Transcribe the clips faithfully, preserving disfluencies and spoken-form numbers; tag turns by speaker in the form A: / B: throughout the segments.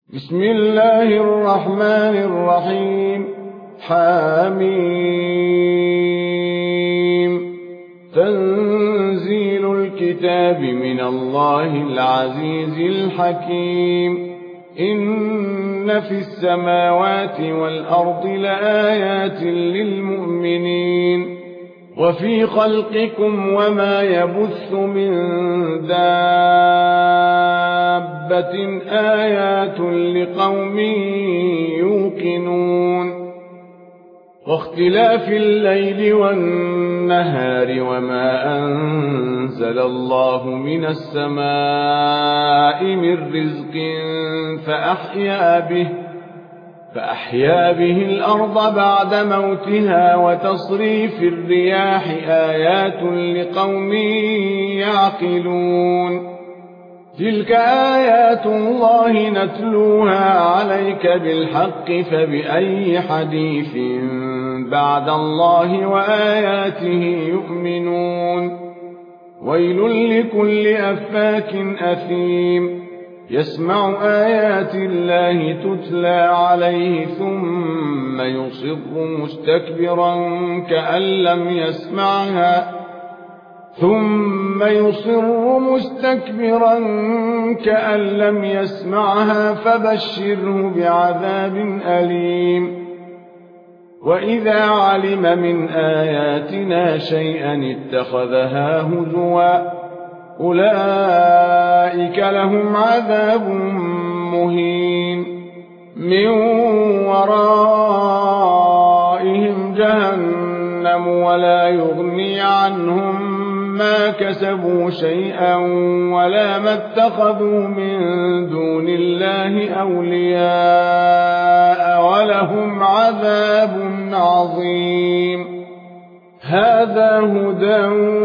A: بسم الله الرحمن الرحيم. حميم. تنزيل الكتاب من الله العزيز الحكيم. إن في السماوات والأرض لآيات للمؤمنين وفي خلقكم وما يبث من دابة آيات لقوم يوقنون واختلاف الليل والنهار وما أنزل الله من السماء من رزق فأحيا به فأحيا به الأرض بعد موتها وتصريف الرياح آيات لقوم يعقلون تلك آيات الله نتلوها عليك بالحق فبأي حديث بعد الله وآياته يؤمنون ويل لكل أفاك أثيم يسمع آيات الله تتلى عليه ثم يصر مستكبرا كأن لم يسمعها ثم يصر مستكبرا كأن لم يسمعها فبشره بعذاب أليم وإذا علم من آياتنا شيئا اتخذها هزوا أولئك لهم عذاب مهين من ورائهم جهنم ولا يغني عنهم ما كسبوا شيئا ولا ما اتخذوا من دون الله أولياء ولهم عذاب عظيم هذا هدى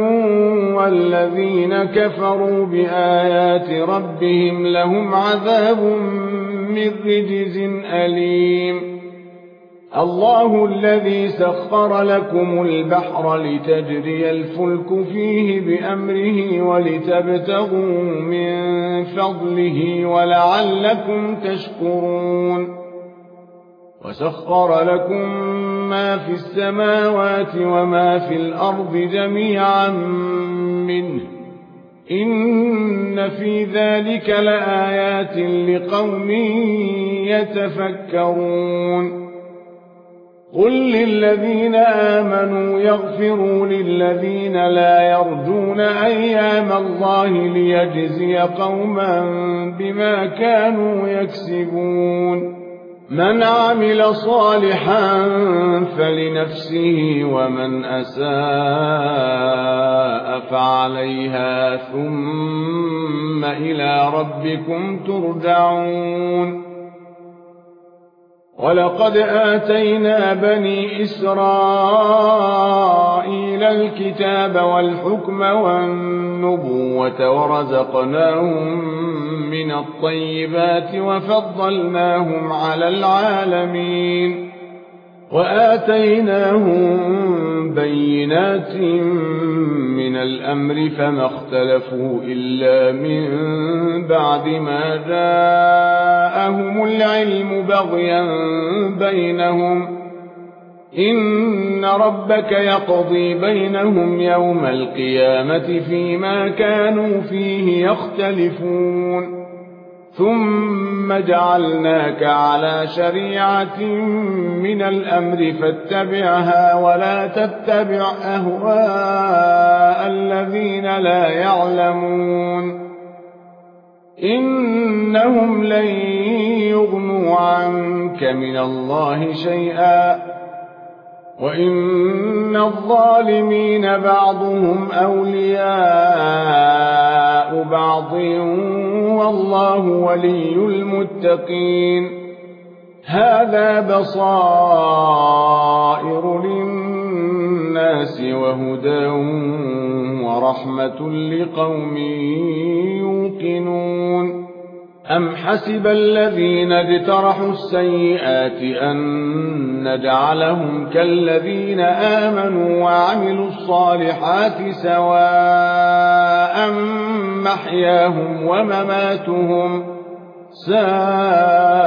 A: والذين كفروا بآيات ربهم لهم عذاب من رجز أليم الله الذي سخر لكم البحر لتجري الفلك فيه بأمره ولتبتغوا من فضله ولعلكم تشكرون وسخر لكم ما في السماوات وما في الأرض جميعا منه إن في ذلك لآيات لقوم يتفكرون قل للذين آمنوا يغفروا للذين لا يرجون أيام الله ليجزي قوما بما كانوا يكسبون من عمل صالحا فلنفسه ومن أساء فعليها ثم إلى ربكم ترجعون ولقد آتينا بني إسرائيل الكتاب والحكم والنبوة ورزقناهم من الطيبات وفضلناهم على العالمين وآتيناهم بينات من الأمر فما اختلفوا إلا من بعد ما جاءهم العلم بغيا بينهم إن ربك يقضي بينهم يوم القيامة فيما كانوا فيه يختلفون ثم جعلناك على شريعة من الأمر فاتبعها ولا تتبع أهواء الذين لا يعلمون إنهم لن يغنوا عنك من الله شيئا وإن الظالمين بعضهم أولياء بعض والله ولي المتقين هذا بصائر للناس وهدى ورحمة لقوم يوقنون أم حسب الذين اجترحوا السيئات أن نجعلهم كالذين آمنوا وعملوا الصالحات سواء محياهم ومماتهم ساء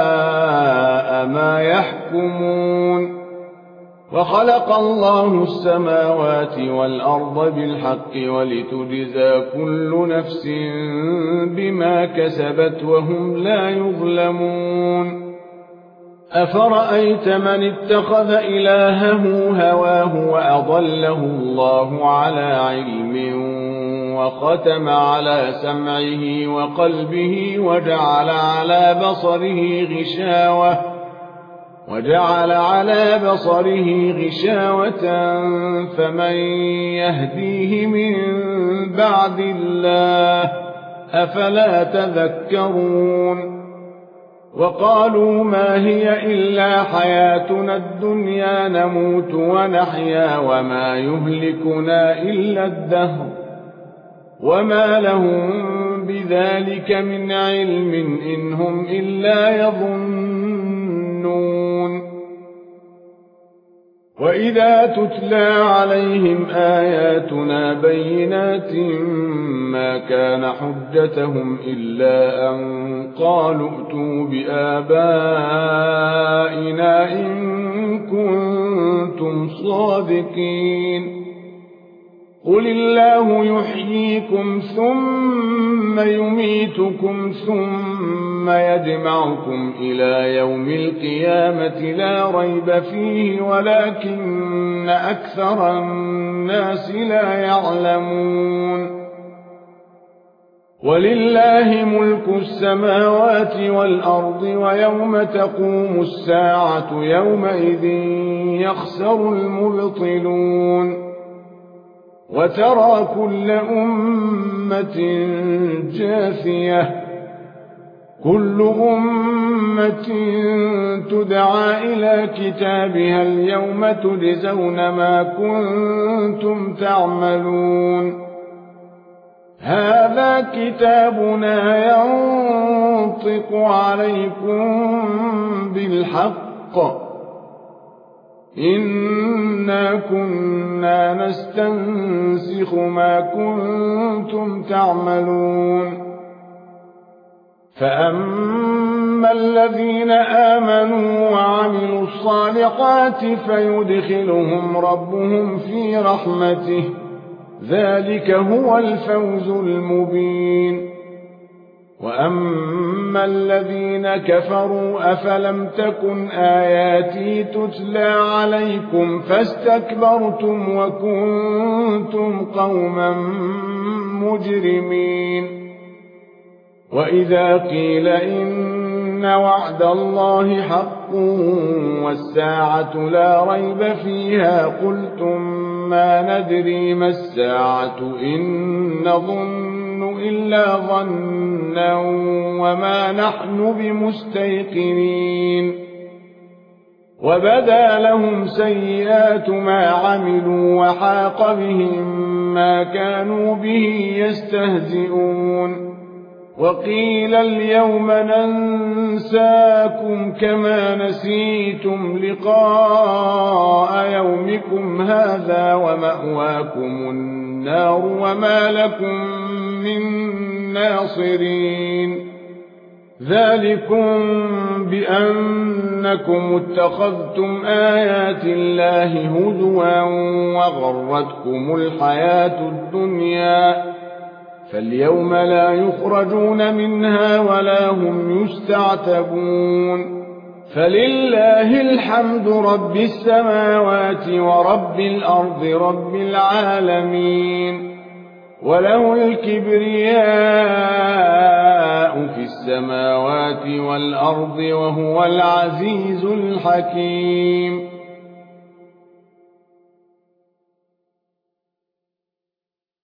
A: بما يحكمون وخلق الله السماوات والأرض بالحق ولتجزى كل نفس بما كسبت وهم لا يظلمون أفرأيت من اتخذ إلهه هواه وأضله الله على علم وختم على سمعه وقلبه وجعل على بصره غشاوة وجعل على بصره غشاوة فمن يهديه من بعد الله أفلا تذكرون وقالوا ما هي إلا حياتنا الدنيا نموت ونحيا وما يهلكنا إلا الدهر وما لهم بذلك من علم إن هم إلا يظنون وإذا تتلى عليهم آياتنا بينات ما كان حجتهم إلا أن قالوا ائتوا بآبائنا إن كنتم صادقين قل الله يحييكم ثم يميتكم ثم يجمعكم إلى يوم القيامة لا ريب فيه ولكن أكثر الناس لا يعلمون ولله ملك السماوات والأرض ويوم تقوم الساعة يومئذ يخسر المبطلون وترى كل أمة جاثية كل أمة تدعى إلى كتابها اليوم تجزون ما كنتم تعملون هذا كتابنا ينطق عليكم بالحق إنا كنا نستنسخ ما كنتم تعملون فأما الذين آمنوا وعملوا الصالحات فيدخلهم ربهم في رحمته ذلك هو الفوز المبين وأما الذين كفروا أفلم تكن آياتي تتلى عليكم فاستكبرتم وكنتم قوما مجرمين وإذا قيل إن وعد الله حق والساعة لا ريب فيها قلتم ما ندري ما الساعة إن نظن إلا ظنا وما نحن بمستيقنين وبدا لهم سيئات ما عملوا وحاق بهم ما كانوا به يستهزئون وقيل اليوم ننساكم كما نسيتم لقاء يومكم هذا ومأواكم النار وما لكم من ناصرين ذلكم بأنكم اتخذتم آيات الله هزوا وغرتكم الحياة الدنيا فاليوم لا يخرجون منها ولا هم يستعتبون فلله الحمد رب السماوات ورب الأرض رب العالمين وله الكبرياء في السماوات والأرض وهو العزيز الحكيم